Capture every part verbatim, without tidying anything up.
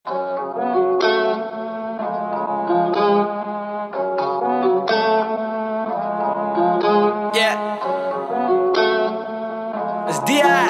Yeah, it's D I.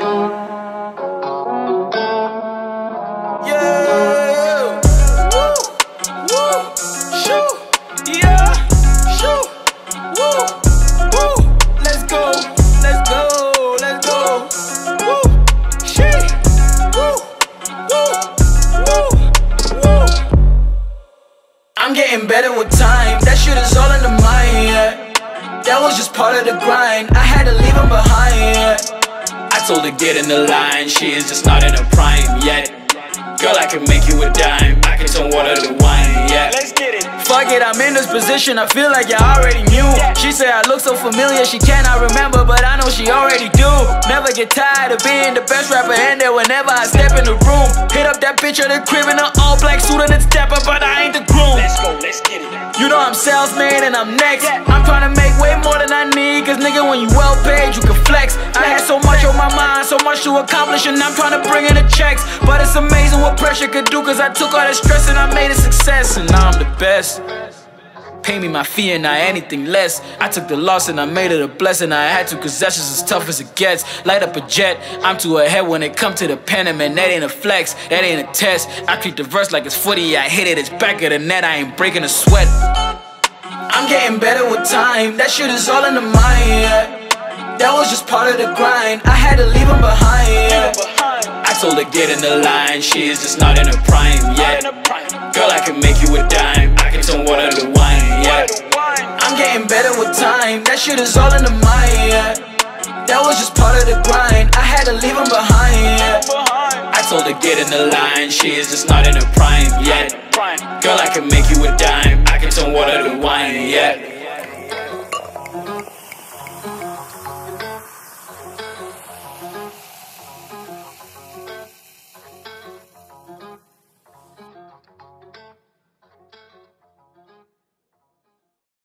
Yeah, woo, woo, shoo, yeah, shoo, woo, woo. Let's go, let's go, let's go. Woo, shit, woo, woo, woo, woo. I'm getting better with time. That shit is all in the mind. Yeah. That was just part of the grind, I had to leave him behind, yeah. I told her get in the line, she is just not in her prime yet. Girl, I can make you a dime, I can turn water to wine, yeah. Let's get it. Fuck it, I'm in this position, I feel like you already knew. She said I look so familiar, she cannot remember, but I know she already do. Never get tired of being the best rapper in there whenever I step in the room. Hit up that bitch at the crib in an all black suit and then step up, but I ain't the groom. Let's go, let's get it. You know I'm salesman and I'm next. I'm trying to make way more than I need, cause nigga when you well paid you can flex. I had so much on my mind, so much to accomplish, and I'm trying to bring in the checks. But it's amazing what pressure could do, cause I took all that stress and I made a success. And now I'm the best. Pay me my fee and not anything less. I took the loss and I made it a blessing. I had to, cause that's just as tough as it gets. Light up a jet, I'm too ahead when it come to the pen. And man, that ain't a flex, that ain't a test. I treat the verse like it's footy, I hit it, it's back of the net. I ain't breaking a sweat. I'm getting better with time, that shit is all in the mind, yeah. That was just part of the grind, I had to leave him behind, yeah. I told her get in the line, she is just not in her prime yet. Girl, I can make you a dime, I can turn water to wine, yeah. I'm getting better with time, that shit is all in the mind, yeah. That was just part of the grind, I had to leave him behind, yeah. I told her get in the line, she is just not in her prime yet. Girl, I can make you a dime, I can turn water to wine, yeah.